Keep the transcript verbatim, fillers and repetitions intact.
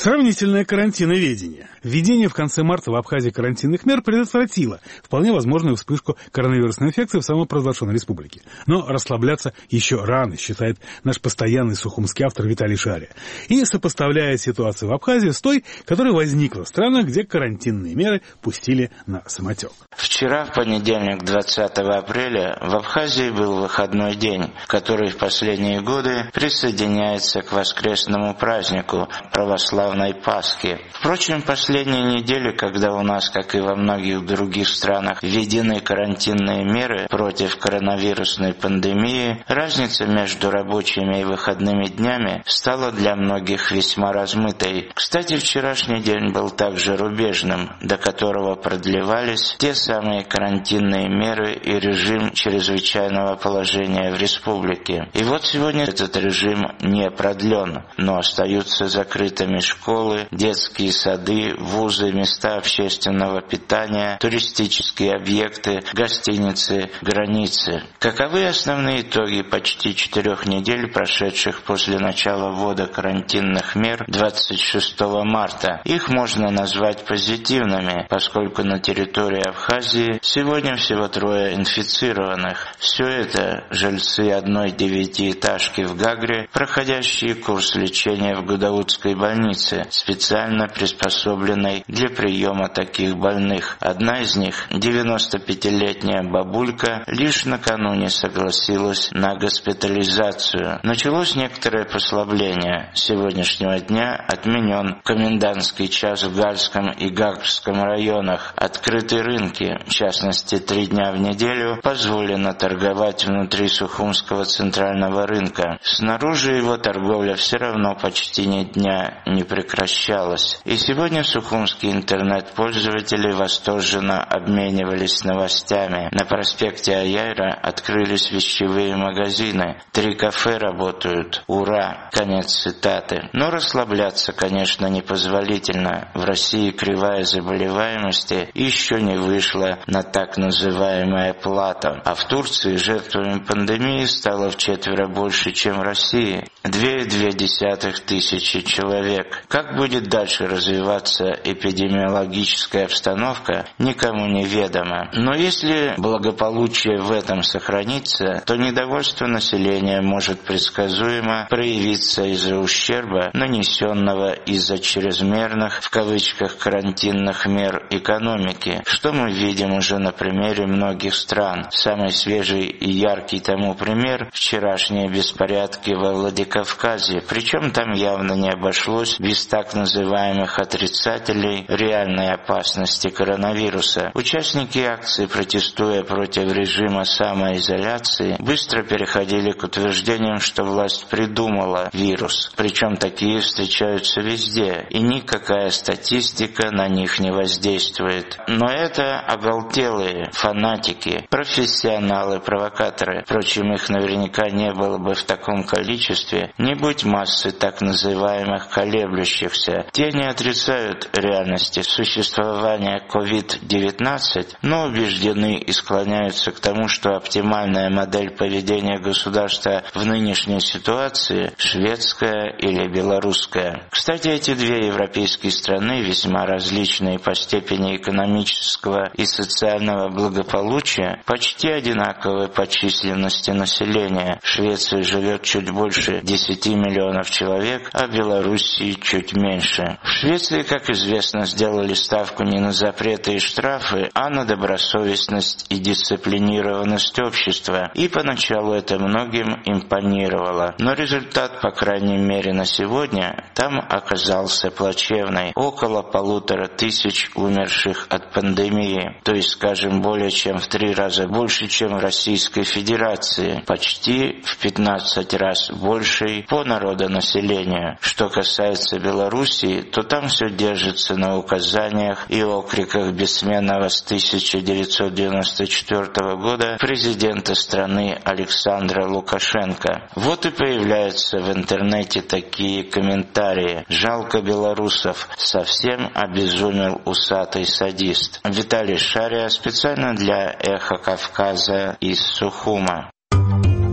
Сравнительное карантиноведение. Введение в конце марта в Абхазии карантинных мер предотвратило вполне возможную вспышку коронавирусной инфекции в самопровозглашенной республике. Но расслабляться еще рано, считает наш постоянный сухумский автор Виталий Шария. И сопоставляет ситуацию в Абхазии с той, которая возникла в странах, где карантинные меры пустили на самотек. Вчера, в понедельник, двадцатого апреля, в Абхазии был выходной день, который в последние годы присоединяется к воскресному празднику православной Пасхи. Впрочем, последние недели, когда у нас, как и во многих других странах, введены карантинные меры против коронавирусной пандемии, разница между рабочими и выходными днями стала для многих весьма размытой. Кстати, вчерашний день был также рубежным, до которого продлевались те самые карантинные меры и режим чрезвычайного положения в республике. И вот сегодня этот режим не продлен, но остаются закрытыми школы, детские сады, вузы, места общественного питания, туристические объекты, гостиницы, границы. Каковы основные итоги почти четырех недель, прошедших после начала ввода карантинных мер двадцать шестого марта? Их можно назвать позитивными, поскольку на территории Абхазии сегодня всего трое инфицированных. Все это жильцы одной девятиэтажки в Гагре, проходящие курс лечения в Гудаутской больнице, специально приспособленной для приема таких больных. Одна из них, девяностопятилетняя бабулька, лишь накануне согласилась на госпитализацию. Началось некоторое послабление. С сегодняшнего дня отменен комендантский час в Гальском и Гагрском районах. Открыты рынки, в частности, три дня в неделю позволено торговать внутри Сухумского центрального рынка. Снаружи его торговля все равно почти ни дня не прекращалась. И сегодня сухумские интернет-пользователи восторженно обменивались новостями. На проспекте Аяйра открылись вещевые магазины. Три кафе работают. Ура! Конец цитаты. Но расслабляться, конечно, непозволительно. В России кривая заболеваемости еще не вышла на так называемое плато. А в Турции жертвами пандемии стало вчетверо больше, чем в России. Две и две десятых тысячи человек. Как будет дальше развиваться эпидемиологическая обстановка, никому не ведомо. Но если благополучие в этом сохранится, то недовольство населения может предсказуемо проявиться из-за ущерба, нанесенного из-за чрезмерных, в кавычках, карантинных мер экономики, что мы видим уже на примере многих стран. Самый свежий и яркий тому пример – вчерашние беспорядки во Владикавказе, причем там явно не обошлось без так называемых отрицателей реальной опасности коронавируса. Участники акции, протестуя против режима самоизоляции, быстро переходили к утверждениям, что власть придумала вирус. Причем такие встречаются везде, и никакая статистика на них не воздействует. Но это оголтелые фанатики, профессионалы-провокаторы. Впрочем, их наверняка не было бы в таком количестве, не будь массы так называемых колеблющихся. Те не отрицают реальности существования ковид девятнадцать, но убеждены и склоняются к тому, что оптимальная модель поведения государства в нынешней ситуации – шведская или белорусская. Кстати, эти две европейские страны, весьма различные по степени экономического и социального благополучия, почти одинаковы по численности населения. В Швеции живет чуть больше десяти миллионов человек, а в Белоруссии чуть меньше. В Швеции, как известно, сделали ставку не на запреты и штрафы, а на добросовестность и дисциплинированность общества. И поначалу это многим импонировало. Но результат, по крайней мере на сегодня, там оказался плачевный. Около полутора тысяч умерших от пандемии. То есть, скажем, более чем в три раза больше, чем в Российской Федерации. Почти в пятнадцать раз больше по народонаселению. Что касается Белоруссии, то там все держится на указаниях и окриках бессменного с тысяча девятьсот девяносто четвёртого года президента страны Александра Лукашенко. Вот и появляются в интернете такие комментарии. «Жалко белорусов, совсем обезумел усатый садист». Виталий Шария специально для «Эхо Кавказа» из Сухума.